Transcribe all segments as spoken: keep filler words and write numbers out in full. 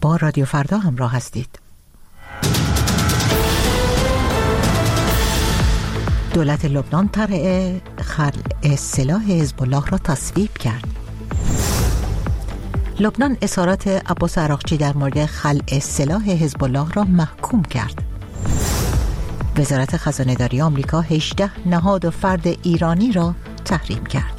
با رادیو فردا همراه هستید. دولت لبنان طرح خلع سلاح حزب الله را تصویب کرد. لبنان اظهارات عباس عراقچی در مورد خلع سلاح حزب الله را محکوم کرد. وزارت خزانه‌داری آمریکا هجده نهاد و فرد ایرانی را تحریم کرد.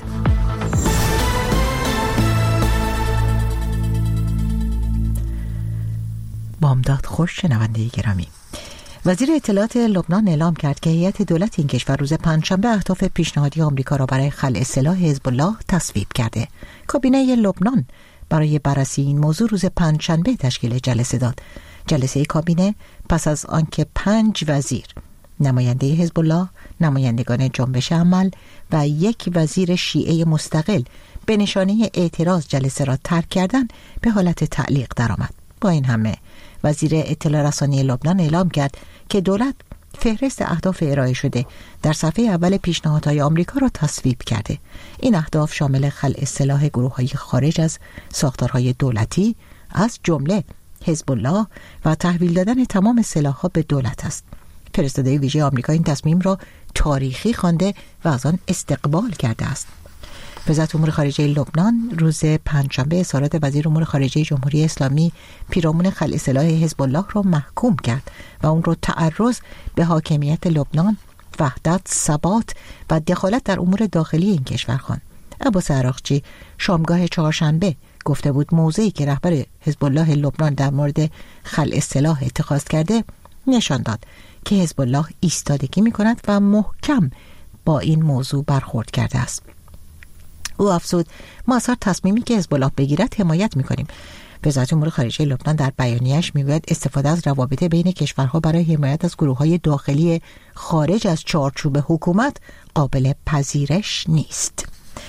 بامداد خوش شنونده گرامی. وزیر اطلاعات لبنان اعلام کرد که هیئت دولت این کشور روز پنجشنبه اهداف پیشنهادی آمریکا را برای خلع سلاح حزب الله تصویب کرده. کابینه لبنان برای بررسی این موضوع روز پنجشنبه تشکیل جلسه داد. جلسه کابینه پس از آنکه پنج وزیر، نماینده حزب الله، نمایندگان جنبش عمل و یک وزیر شیعه مستقل به نشانه اعتراض جلسه را ترک کردند، به حالت تعلیق درآمد. با این همه وزیر اطلاع رسانی لبنان اعلام کرد که دولت فهرست اهداف ارائه شده در صفحه اول پیشنهادهای آمریکا را تصویب کرده. این اهداف شامل خلع سلاح گروه‌های خارج از ساختارهای دولتی از جمله حزب الله و تحویل دادن تمام سلاح‌ها به دولت است. فرستاده ویژه آمریکا این تصمیم را تاریخی خوانده و از آن استقبال کرده است. وزارت امور خارجه لبنان روز پنجشنبه اظهارات وزیر امور خارجه جمهوری اسلامی پیرامون خلع سلاح حزب الله را محکوم کرد و اون را تعرض به حاکمیت لبنان، وحدت، ثبات و دخالت در امور داخلی این کشور خواند. عباس عراقچی شامگاه چهارشنبه گفته بود موضعی که رهبر حزب الله لبنان در مورد خلع سلاح اتخاذ کرده نشان داد که حزب الله ایستادگی می‌کند و محکم با این موضوع برخورد کرده است. او افزود ما از هر تصمیمی که حزب الله بگیرد حمایت می‌کنیم. وزارت امور خارجه لبنان در بیانیه‌اش میگوید استفاده از روابط بین کشورها برای حمایت از گروه‌های داخلی خارج از چارچوب حکومت قابل پذیرش نیست.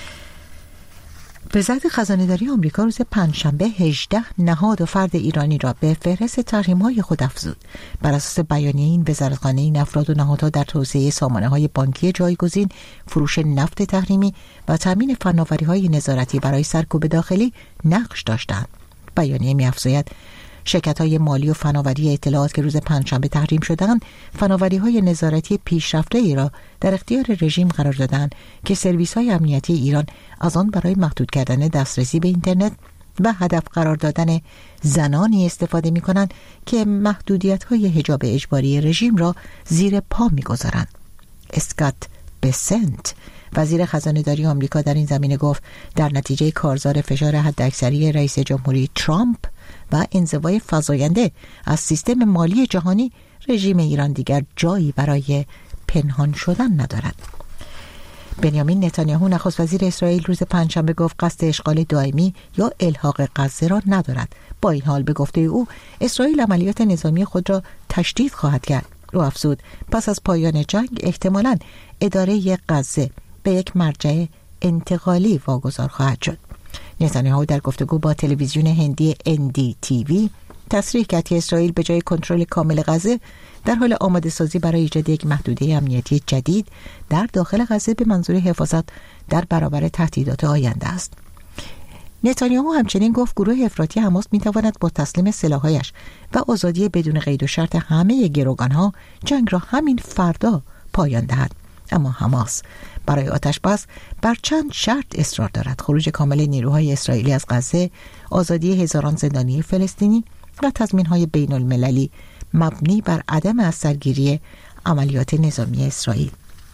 وزارت خزانه‌داری آمریکا روز پنجشنبه هجده نهاد و فرد ایرانی را به فهرست تحریم‌های خود افزود. بر اساس بیانیه این وزارتخانه این افراد و نهادها در توسعه سامانه‌های بانکی جایگزین، فروش نفت تحریمی و تامین فناوری‌های نظارتی برای سرکوب داخلی نقش داشتند. بیانیه می‌افزاید شرکت‌های مالی و فناوری اطلاعات که روز پنجشنبه تحریم شدند، فناوری‌های نظارتی پیشرفته‌ای را در اختیار رژیم قرار دادند که سرویس‌های امنیتی ایران از آن برای محدود کردن دسترسی به اینترنت و هدف قرار دادن زنانی استفاده می‌کنند که محدودیت‌های حجاب اجباری رژیم را زیر پا می‌گذارند. اسکات بسنت وزیر خزانه‌داری آمریکا در این زمینه گفت در نتیجه کارزار فشار حداکثری رئیس جمهوری ترامپ و انزوای فزاینده از سیستم مالی جهانی، رژیم ایران دیگر جایی برای پنهان شدن ندارد. بنیامین نتانیاهو نخست وزیر اسرائیل روز پنجشنبه گفت قصد اشغال دائمی یا الحاق غزه را ندارد. با این حال به گفته او اسرائیل عملیات نظامی خود را تشدید خواهد کرد. او افزود پس از پایان جنگ احتمالاً اداره غزه به یک مرجع انتقالی واگذار خواهد شد. نتانیاهو در گفتگو با تلویزیون هندی ان دی تی وی تصریح کرد که اسرائیل به جای کنترل کامل غزه در حال آماده سازی برای ایجاد یک محدوده امنیتی جدید در داخل غزه به منظور حفاظت در برابر تهدیدات آینده است. نتانیاهو همچنین گفت گروه افراطی حماس می‌تواند با تسلیم سلاح‌هایش و آزادی بدون قید و شرط همه گروگان‌ها جنگ را همین فردا پایان دهد. اما حماس برای آتش‌بس بر چند شرط اصرار دارد: خروج کامل نیروهای اسرائیلی از غزه، آزادی هزاران زندانی فلسطینی و تضمین‌های بین‌المللی مبنی بر عدم اثرگیری عملیات نظامی اسرائیل.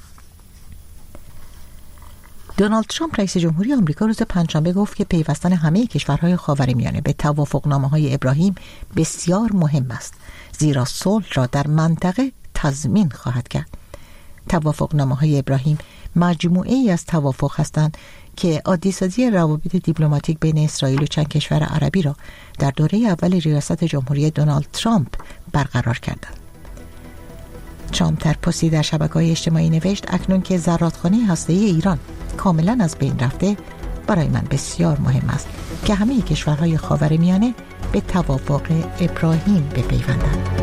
دونالد ترامپ رئیس جمهوری آمریکا روز پنجشنبه گفت که پیوستن همه کشورهای خاورمیانه به توافقنامه‌های ابراهیم بسیار مهم است، زیرا صلح را در منطقه تضمین خواهد کرد. توافقنامه‌های ابراهیم مجموعه‌ای از توافق هستند که عادی‌سازی روابط دیپلماتیک بین اسرائیل و چند کشور عربی را در دوره اول ریاست جمهوری دونالد ترامپ برقرار کردند. ترامپ در پستی در شبکه‌های اجتماعی نوشت اکنون که زرادخانه هسته‌ای ایران کاملا از بین رفته، برای من بسیار مهم است که همه کشورهای خاورمیانه به توافق ابراهیم بپیوندند.